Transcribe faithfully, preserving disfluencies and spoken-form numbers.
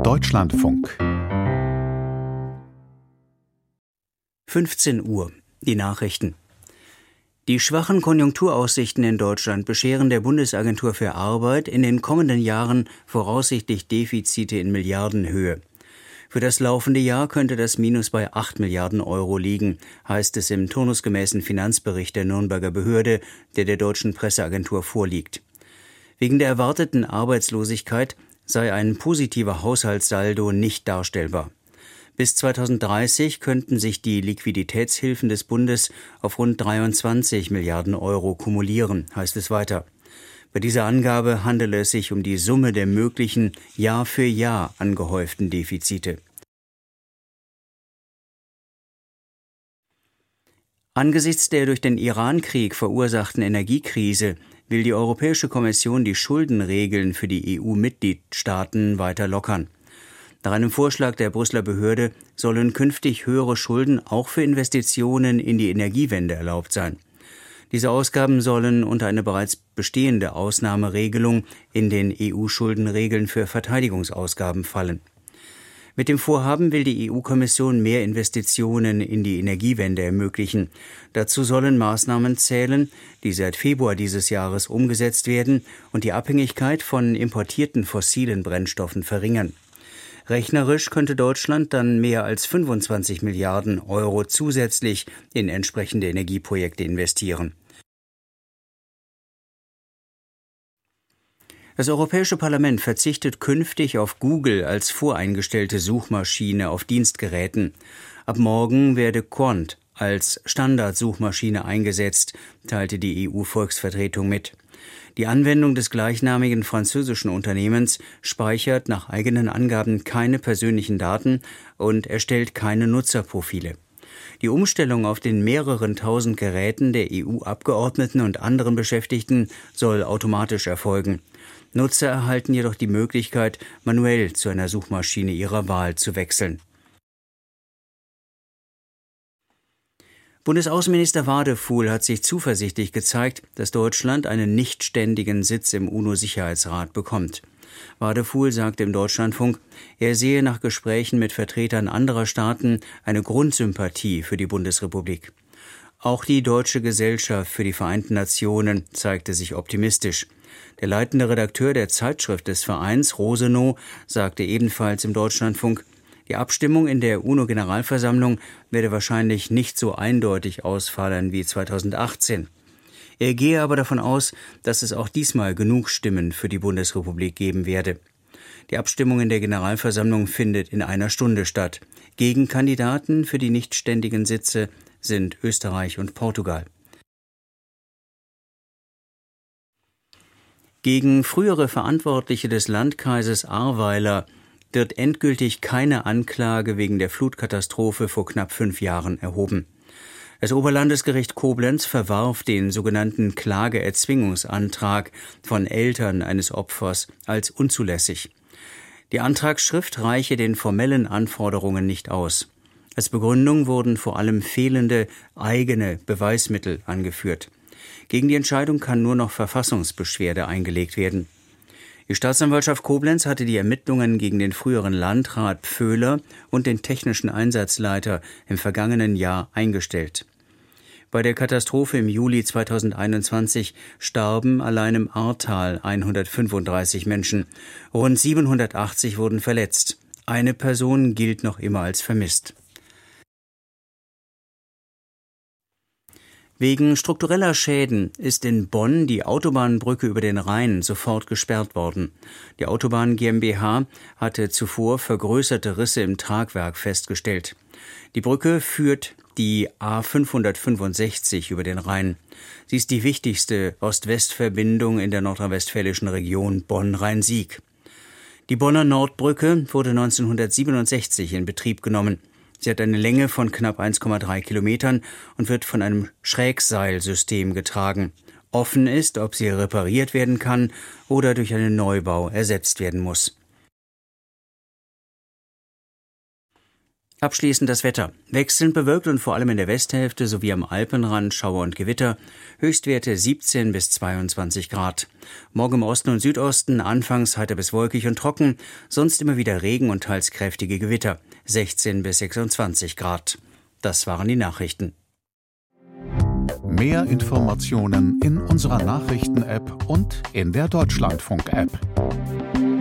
Deutschlandfunk. fünfzehn Uhr. Die Nachrichten. Die schwachen Konjunkturaussichten in Deutschland bescheren der Bundesagentur für Arbeit in den kommenden Jahren voraussichtlich Defizite in Milliardenhöhe. Für das laufende Jahr könnte das Minus bei acht Milliarden Euro liegen, heißt es im turnusgemäßen Finanzbericht der Nürnberger Behörde, der der deutschen Presseagentur vorliegt. Wegen der erwarteten Arbeitslosigkeit sei ein positiver Haushaltssaldo nicht darstellbar. Bis zweitausenddreißig könnten sich die Liquiditätshilfen des Bundes auf rund dreiundzwanzig Milliarden Euro kumulieren, heißt es weiter. Bei dieser Angabe handele es sich um die Summe der möglichen Jahr für Jahr angehäuften Defizite. Angesichts der durch den Iran-Krieg verursachten Energiekrise will die Europäische Kommission die Schuldenregeln für die E U-Mitgliedstaaten weiter lockern. Nach einem Vorschlag der Brüsseler Behörde sollen künftig höhere Schulden auch für Investitionen in die Energiewende erlaubt sein. Diese Ausgaben sollen unter eine bereits bestehende Ausnahmeregelung in den E U-Schuldenregeln für Verteidigungsausgaben fallen. Mit dem Vorhaben will die E U-Kommission mehr Investitionen in die Energiewende ermöglichen. Dazu sollen Maßnahmen zählen, die seit Februar dieses Jahres umgesetzt werden und die Abhängigkeit von importierten fossilen Brennstoffen verringern. Rechnerisch könnte Deutschland dann mehr als fünfundzwanzig Milliarden Euro zusätzlich in entsprechende Energieprojekte investieren. Das Europäische Parlament verzichtet künftig auf Google als voreingestellte Suchmaschine auf Dienstgeräten. Ab morgen werde Qwant als Standardsuchmaschine eingesetzt, teilte die E U-Volksvertretung mit. Die Anwendung des gleichnamigen französischen Unternehmens speichert nach eigenen Angaben keine persönlichen Daten und erstellt keine Nutzerprofile. Die Umstellung auf den mehreren tausend Geräten der E U-Abgeordneten und anderen Beschäftigten soll automatisch erfolgen. Nutzer erhalten jedoch die Möglichkeit, manuell zu einer Suchmaschine ihrer Wahl zu wechseln. Bundesaußenminister Wadefuhl hat sich zuversichtlich gezeigt, dass Deutschland einen nichtständigen Sitz im UNO-Sicherheitsrat bekommt. Wadefuhl sagte im Deutschlandfunk, er sehe nach Gesprächen mit Vertretern anderer Staaten eine Grundsympathie für die Bundesrepublik. Auch die Deutsche Gesellschaft für die Vereinten Nationen zeigte sich optimistisch. Der leitende Redakteur der Zeitschrift des Vereins, Rosenow, sagte ebenfalls im Deutschlandfunk, die Abstimmung in der UNO-Generalversammlung werde wahrscheinlich nicht so eindeutig ausfallen wie zweitausendachtzehn. Er gehe aber davon aus, dass es auch diesmal genug Stimmen für die Bundesrepublik geben werde. Die Abstimmung in der Generalversammlung findet in einer Stunde statt. Gegenkandidaten für die nichtständigen Sitze sind Österreich und Portugal. Gegen frühere Verantwortliche des Landkreises Ahrweiler wird endgültig keine Anklage wegen der Flutkatastrophe vor knapp fünf Jahren erhoben. Das Oberlandesgericht Koblenz verwarf den sogenannten Klageerzwingungsantrag von Eltern eines Opfers als unzulässig. Die Antragsschrift reiche den formellen Anforderungen nicht aus. Als Begründung wurden vor allem fehlende eigene Beweismittel angeführt. Gegen die Entscheidung kann nur noch Verfassungsbeschwerde eingelegt werden. Die Staatsanwaltschaft Koblenz hatte die Ermittlungen gegen den früheren Landrat Pföhler und den technischen Einsatzleiter im vergangenen Jahr eingestellt. Bei der Katastrophe im Juli zweitausendeinundzwanzig starben allein im Ahrtal hundertfünfunddreißig Menschen. Rund siebenhundertachtzig wurden verletzt. Eine Person gilt noch immer als vermisst. Wegen struktureller Schäden ist in Bonn die Autobahnbrücke über den Rhein sofort gesperrt worden. Die Autobahn GmbH hatte zuvor vergrößerte Risse im Tragwerk festgestellt. Die Brücke führt die A fünfhundertfünfundsechzig über den Rhein. Sie ist die wichtigste Ost-West-Verbindung in der nordrhein-westfälischen Region Bonn-Rhein-Sieg. Die Bonner Nordbrücke wurde neunzehnhundertsiebenundsechzig in Betrieb genommen. Sie hat eine Länge von knapp eins Komma drei Kilometern und wird von einem Schrägseilsystem getragen. Offen ist, ob sie repariert werden kann oder durch einen Neubau ersetzt werden muss. Abschließend das Wetter. Wechselnd bewölkt und vor allem in der Westhälfte sowie am Alpenrand Schauer und Gewitter. Höchstwerte siebzehn bis zweiundzwanzig Grad. Morgen im Osten und Südosten anfangs heiter bis wolkig und trocken, sonst immer wieder Regen und teils kräftige Gewitter. sechzehn bis sechsundzwanzig Grad. Das waren die Nachrichten. Mehr Informationen in unserer Nachrichten-App und in der Deutschlandfunk-App.